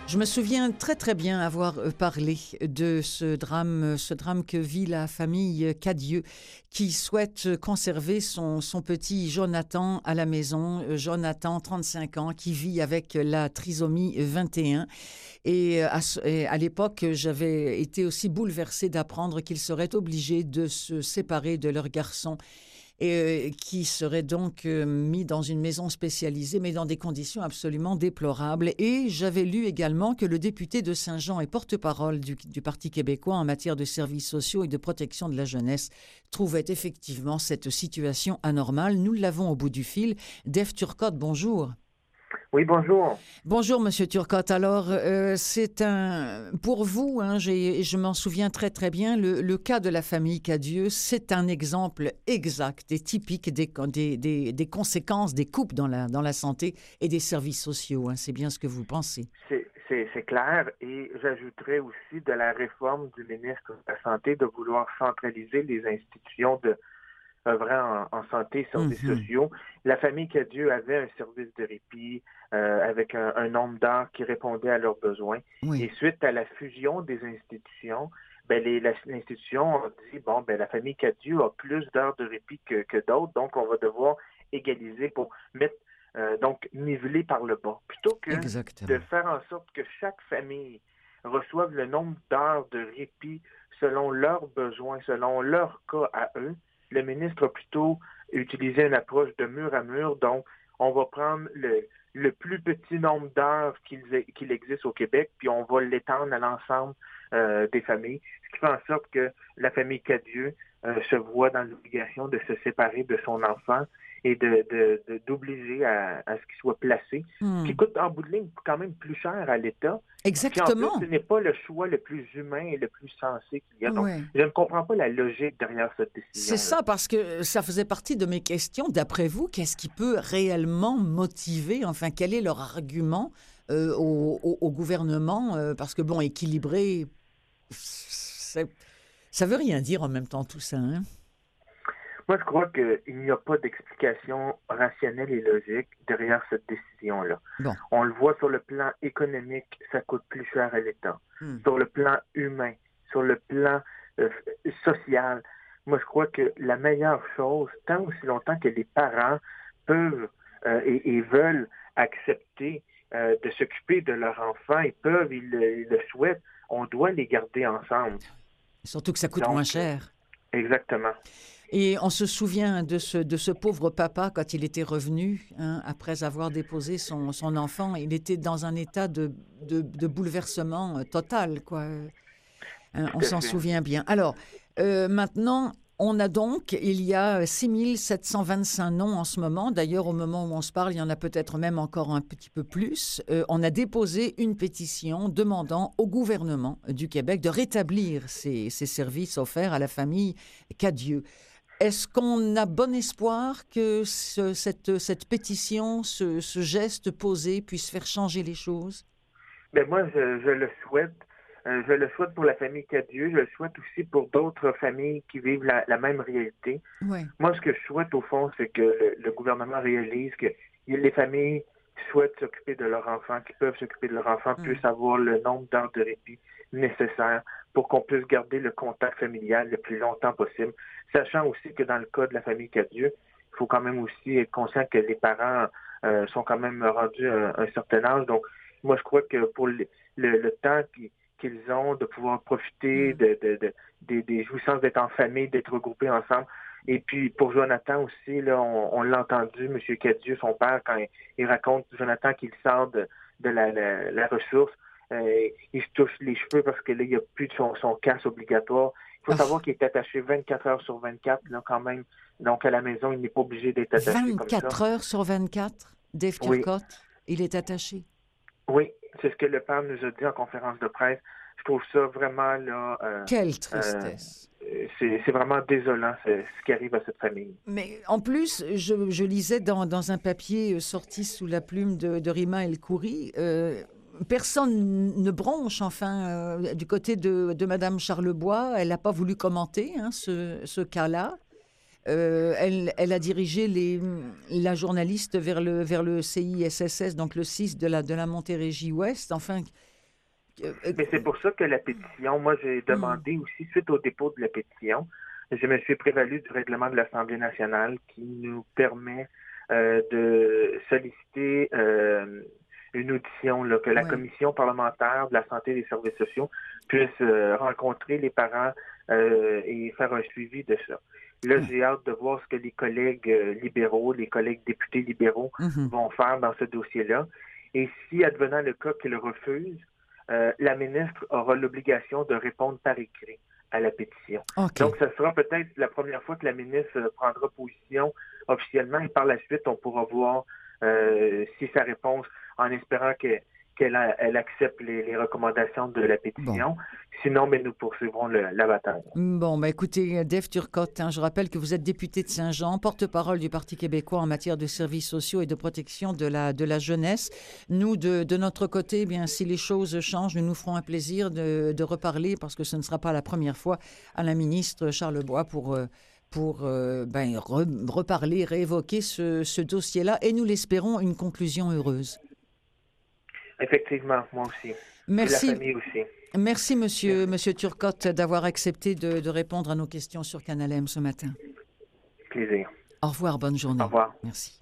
Je me souviens très très bien avoir parlé de ce drame que vit la famille Cadieux qui souhaite conserver son petit Jonathan à la maison. Jonathan, 35 ans, qui vit avec la trisomie 21. Et à l'époque, j'avais été aussi bouleversée d'apprendre qu'ils seraient obligés de se séparer de leur garçon et qui serait donc mis dans une maison spécialisée, mais dans des conditions absolument déplorables. Et j'avais lu également que le député de Saint-Jean et porte-parole du Parti québécois en matière de services sociaux et de protection de la jeunesse trouvait effectivement cette situation anormale. Nous l'avons au bout du fil. Dave Turcotte, bonjour. Oui, bonjour. Bonjour, Monsieur Turcotte. Alors, pour vous, je m'en souviens très, très bien, le cas de la famille Cadieux, c'est un exemple exact et typique des conséquences des coupes dans la santé et des services sociaux. C'est bien ce que vous pensez. C'est clair. Et j'ajouterais aussi de la réforme du ministre de la Santé de vouloir centraliser les institutions de œuvrant en santé et services sociaux. La famille Cadieux avait un service de répit avec un nombre d'heures qui répondait à leurs besoins. Oui. Et suite à la fusion des institutions, l'institution a dit, la famille Cadieux a plus d'heures de répit que d'autres, donc on va devoir égaliser pour mettre, donc niveler par le bas. Plutôt que Exactement. de faire en sorte que chaque famille reçoive le nombre d'heures de répit selon leurs besoins, selon leur cas à eux, le ministre a plutôt utilisé une approche de mur à mur. Donc, on va prendre le plus petit nombre d'heures qu'il existe au Québec, puis on va l'étendre à l'ensemble des familles. Ce qui fait en sorte que la famille Cadieux se voit dans l'obligation de se séparer de son enfant et d'obliger à ce qu'il soit placé. Ce qui coûte en bout de ligne quand même plus cher à l'État. Exactement. Puis en plus, ce n'est pas le choix le plus humain et le plus sensé qu'il y a. Donc, Ouais. je ne comprends pas la logique derrière cette décision. C'est ça, parce que ça faisait partie de mes questions. D'après vous, qu'est-ce qui peut réellement motiver, enfin, quel est leur argument au gouvernement? Parce que, équilibrer, ça veut rien dire en même temps tout ça, hein? Moi, je crois qu'il n'y a pas d'explication rationnelle et logique derrière cette décision-là. Bon. On le voit sur le plan économique, ça coûte plus cher à l'État. Sur le plan humain, sur le plan social, moi, je crois que la meilleure chose, tant aussi longtemps que les parents peuvent et veulent accepter de s'occuper de leur enfant, ils le souhaitent, on doit les garder ensemble. Surtout que ça coûte moins cher. Exactement. Et on se souvient de ce pauvre papa quand il était revenu, après avoir déposé son enfant. Il était dans un état de bouleversement total, quoi. On s'en souvient bien. Alors, maintenant, il y a 6725 noms en ce moment. D'ailleurs, au moment où on se parle, il y en a peut-être même encore un petit peu plus. On a déposé une pétition demandant au gouvernement du Québec de rétablir ces services offerts à la famille Cadieux. Est-ce qu'on a bon espoir que cette pétition, ce geste posé puisse faire changer les choses? Moi, je le souhaite. Je le souhaite pour la famille Cadieux. Je le souhaite aussi pour d'autres familles qui vivent la même réalité. Ouais. Moi, ce que je souhaite, au fond, c'est que le gouvernement réalise que les familles qui souhaitent s'occuper de leur enfant, qui peuvent s'occuper de leur enfant, puissent avoir le nombre d'heures de répit nécessaire pour qu'on puisse garder le contact familial le plus longtemps possible. Sachant aussi que dans le cas de la famille Cadieux, il faut quand même aussi être conscient que les parents sont quand même rendus à un certain âge. Donc, moi, je crois que pour le temps qu'ils ont de pouvoir profiter des jouissances d'être en famille, d'être regroupés ensemble. Et puis, pour Jonathan aussi, là, on l'a entendu, M. Cadieux, son père, quand il raconte Jonathan qu'il sort de la ressource, il se touche les cheveux parce que là, il n'y a plus de son casse obligatoire. Il faut savoir qu'il est attaché 24 heures sur 24, là, quand même. Donc, à la maison, il n'est pas obligé d'être attaché comme ça. 24 heures sur 24, Dave Turcotte, il est attaché? Oui, c'est ce que le père nous a dit en conférence de presse. Je trouve ça vraiment, là... Quelle tristesse! C'est vraiment désolant, ce qui arrive à cette famille. Mais en plus, je lisais dans un papier sorti sous la plume de Rima El Khoury, personne ne bronche, du côté de Mme Charlebois. Elle n'a pas voulu commenter ce cas-là. Elle a dirigé la journaliste vers le CISSS, donc le CIS de la Montérégie-Ouest. Enfin, Mais c'est pour ça que la pétition, moi j'ai demandé aussi, suite au dépôt de la pétition, je me suis prévalu du règlement de l'Assemblée nationale qui nous permet de solliciter une audition, là, que la commission parlementaire de la santé et des services sociaux puisse rencontrer les parents et faire un suivi de ça. Là, j'ai hâte de voir ce que les collègues libéraux, les collègues députés libéraux vont faire dans ce dossier-là. Et si, advenant le cas qu'ils refusent, la ministre aura l'obligation de répondre par écrit à la pétition. Okay. Donc, ce sera peut-être la première fois que la ministre prendra position officiellement et par la suite, on pourra voir si sa réponse, en espérant qu'elle accepte les recommandations de la pétition. Bon. Sinon, mais nous poursuivrons la bataille. Bon, écoutez, Dave Turcotte, je rappelle que vous êtes député de Saint-Jean, porte-parole du Parti québécois en matière de services sociaux et de protection de la jeunesse. Nous, de notre côté, bien, si les choses changent, nous nous ferons un plaisir de reparler, parce que ce ne sera pas la première fois, à la ministre Charlebois pour reparler, réévoquer ce dossier-là, et nous l'espérons, une conclusion heureuse. Effectivement, moi aussi. Merci. Et la famille aussi. Merci, monsieur Turcotte, d'avoir accepté de répondre à nos questions sur Canal M ce matin. Plaisir. Au revoir, bonne journée. Au revoir. Merci.